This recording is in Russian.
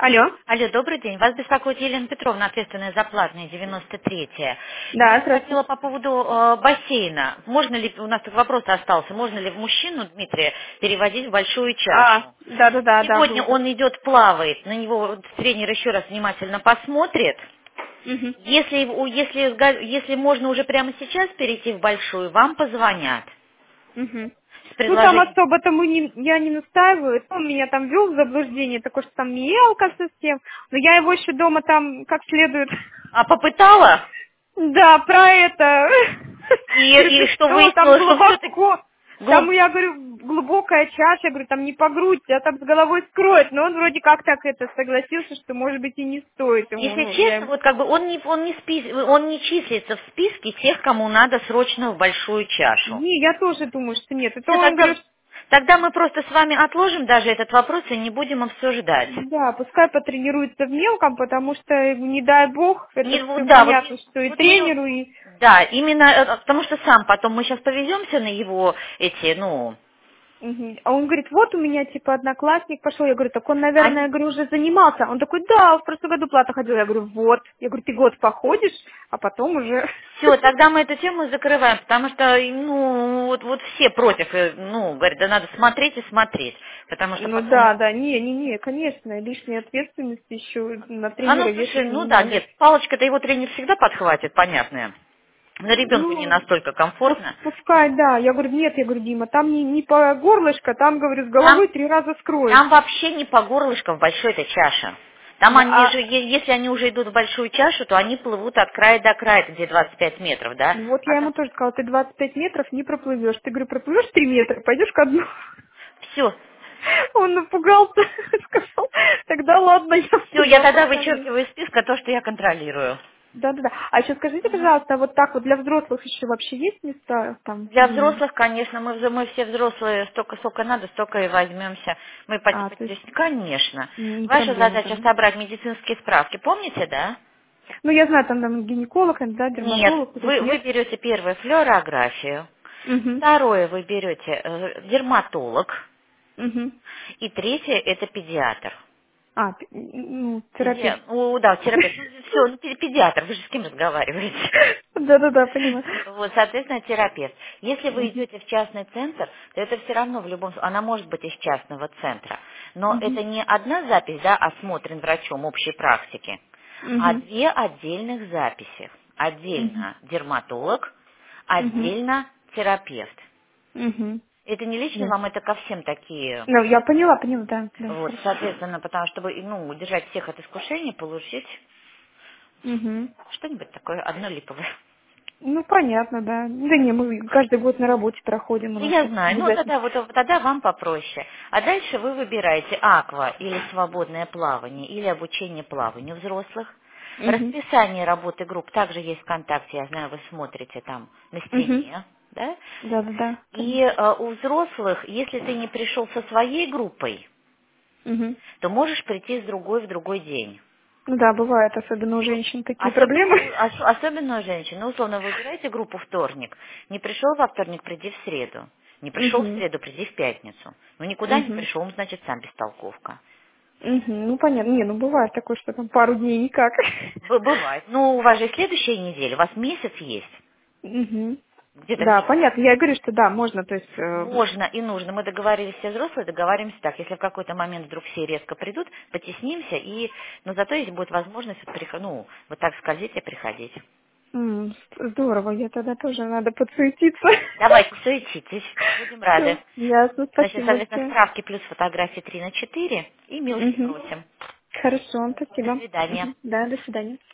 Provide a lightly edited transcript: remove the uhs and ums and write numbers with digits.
Алло. Алло, добрый день. Вас беспокоит Елена Петровна, ответственная за платные, 93-я. Да, Я здравствуйте. хотела по поводу бассейна. Можно ли, у нас такой вопрос остался, можно ли в мужчину Дмитрия переводить в большую чашу? Да, Сегодня был. он идет, плавает, на него тренер еще раз внимательно посмотрит. Мгм. Если можно уже прямо сейчас перейти в большую, вам позвонят Мгм. с Ну, там предложением. особо я не настаиваю. Он меня там ввел в заблуждение, такое, что там мелко совсем. Но я его еще дома там как следует. А попытала? Да, про это. Говорю, И ты что что, там выяснилось, что все-таки глубоко. Там, я говорю, глубокая чаша, я говорю, там не по грудь, а там с головой скроет. Но он вроде как так это согласился, что, может быть, и не стоит ему. Если Ну, я честно, ему... вот как бы он не числится в списке тех, кому надо срочно в большую чашу. Не, я тоже думаю, что нет. Это Все, он говорит, тогда мы просто с вами отложим даже этот вопрос и не будем обсуждать. да, пускай потренируется в мелком, потому что, не дай бог, это все Да, вот, понятно, что и вот мне, тренеру, и... да, именно, потому что сам потом мы сейчас повеземся на его эти, ну, Мгм. А он говорит, вот у меня, типа, одноклассник пошел. Я говорю, так он, наверное, они я говорю, уже занимался. Он такой, да, в прошлом году плата ходил. Я говорю, вот. Я говорю, ты год походишь, а потом уже... все, тогда мы эту тему закрываем, потому что, ну, вот все против, ну, говорят, да надо смотреть и смотреть, потому что Ну потом. да, не, конечно, лишняя ответственность еще на А ну тренера слушай, вешать не ну да, надо. нет, палочка-то его тренер всегда подхватит, понятно. Но ребенку не Ну, настолько комфортно. пускай, да. Я говорю, нет, я говорю, Дима, там не по горлышко, там, говорю, с Там, головой 3 раза скроет. там вообще не по горлышкам в большой этой чаше. Там Да, они же, если они уже идут в большую чашу, то они плывут от края до края, где 25 метров, да? вот А я там ему тоже сказала, ты 25 метров не проплывешь. Ты, говорю, проплывешь 3 метра, пойдешь ко дну. все. Он напугался, сказал, тогда ладно, я Все, я туда тогда похожу. вычеркиваю из списка то, что я контролирую. Да. А еще скажите, пожалуйста, вот так вот для взрослых еще вообще есть места там? Для взрослых, конечно, мы все взрослые, столько, сколько надо, столько и возьмемся. Мы То есть конечно. не Ваша проблема задача там. собрать медицинские справки, помните, да? Ну, я знаю, там гинеколог, да, Нет, дерматолог, вот эти вы нет. берете первое флюорографию, Угу. второе вы берете дерматолог, Угу. и третье это педиатр. Ну, терапевт. Да, терапевт. Ну, все, педиатр, вы же с кем разговариваете? Да, поняла. Вот, соответственно, терапевт. Если вы Мгм. идете в частный центр, то это все равно в любом случае, она может быть из частного центра, но Мгм. это не одна запись, да, осмотрен врачом общей практики, а Мгм. две отдельных записи. Мгм. Отдельно дерматолог, Мгм. отдельно терапевт. Мгм. Это не лично Ясно. вам, это ко всем такие. Ну, я поняла, да, Вот, хорошо. соответственно, потому чтобы, ну, удержать всех от искушения, получить Мгм. что-нибудь такое одно липовое. Ну, понятно, да. Да не, мы каждый год на работе проходим, у Ну, нас я тут знаю. Ну, обязательно. тогда вам попроще. А дальше вы выбираете аква или свободное плавание, или обучение плаванию взрослых. Угу. Расписание работы групп также есть ВКонтакте, я знаю, вы смотрите там на Угу. стене, да? Да, И конечно. у взрослых, если ты не пришел со своей группой, Угу. то можешь прийти с другой в другой день. Ну да, бывает, особенно у женщин такие Особенно, проблемы. особенно у женщин. Ну, условно, вы выбираете группу вторник. Не пришел во вторник, приди в среду. Не пришел в Угу. среду, приди в пятницу. Ну, никуда не Угу. пришел, значит, сам бестолковка. Угу. Ну, понятно. Не, ну бывает такое, что там пару дней никак. Бывает. Ну, у вас же и следующая неделя, у вас месяц есть. Угу. Где-то Да, месяц. понятно. Я и говорю, что да, можно, то есть... Можно и нужно. Мы договорились, все взрослые договариваемся так. Если в какой-то момент вдруг все резко придут, потеснимся, но зато есть будет возможность ну, вот так скользить и приходить. Здорово, я тогда тоже надо подсуетиться. Давайте, суетитесь. Будем рады. Все, ясно, Значит, спасибо соответственно, большое. справки плюс фотографии 3 на 4 и милости Мгм. просим. Хорошо, До спасибо. свидания. Мгм. Да, до свидания.